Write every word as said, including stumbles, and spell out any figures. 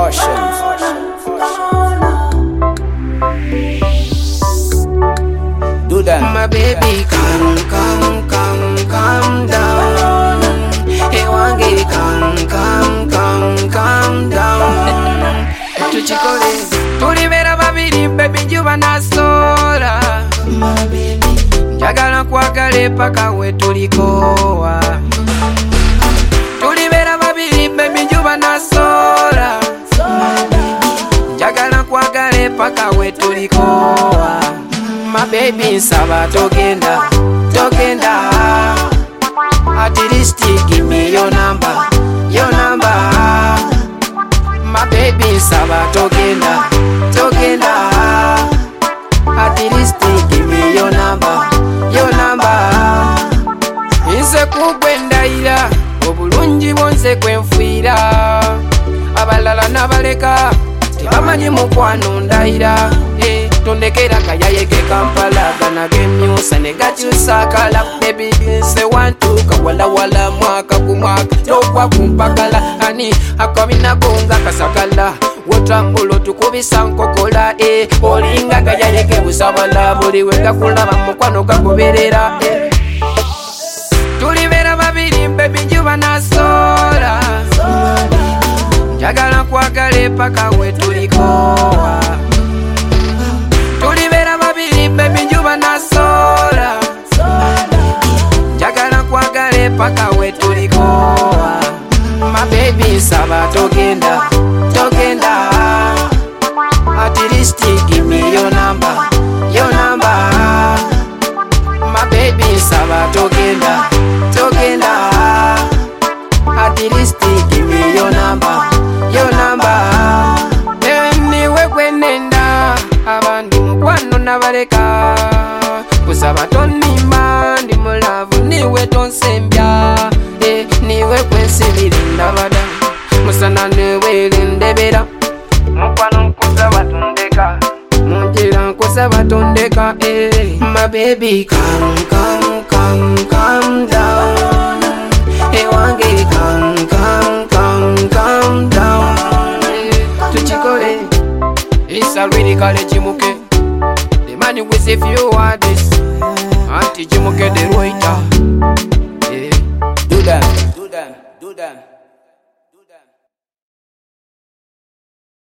fashion. Do that. My baby, calm, calm, calm, calm down. Hey, one girl, calm, calm, calm, calm down. Tuchikole, tulibera babiri, baby, njuba nasola. My baby, njagala kwagala paka we tulikowa. Tulibera babiri, baby, njuba nasola. Njagala kwagala paka we tulikowa. My baby nsaba togenda, togenda. At least give me your number, your number. My baby nsaba togenda, togenda. At least give me your number, your number. Nze kugwenda ira, obulungi bonse kwenfuira. Abalala nabaleka, tebamanyi mukwano ndaira. Eh, tondekera kayayege Kampala gana gemyusa negakyusa kala. Baby nse wantu kawala wala mwaka ku mwaka tokwa kumpakala. Ani akabina gonga kasakala wotambulo tukubisa nkokola. Eh, olinga kayayege busabala buli wega kulaba mukwano kagoberera. Eh, tulibera babiri baby njuba nasola. Njagala kwagala paka we tulikowa. Tulibera babiri baby njuba nasola. Njagala kwagala paka we tulikowa. My baby nsaba togenda, togenda. At least give me your number, your number. My baby nsaba togenda, togenda. At least give me your number, your number. Niwe kwenenda abandi mukwano nabaleka. Kusaba tonima ndi mulavu niwe tonsembya. Eh, niwe kwensibira ndabada musana niwe lindebera. Mukwano nkusaba tondeka, munjira nkusaba tondeka. Eh, my baby calm, calm, calm, calm down. Hey, one girl, calm, calm, calm, calm down. Eh, tuchikole, it's a really college Jimuke. The man with a few artists, Auntie Jimuke the writer.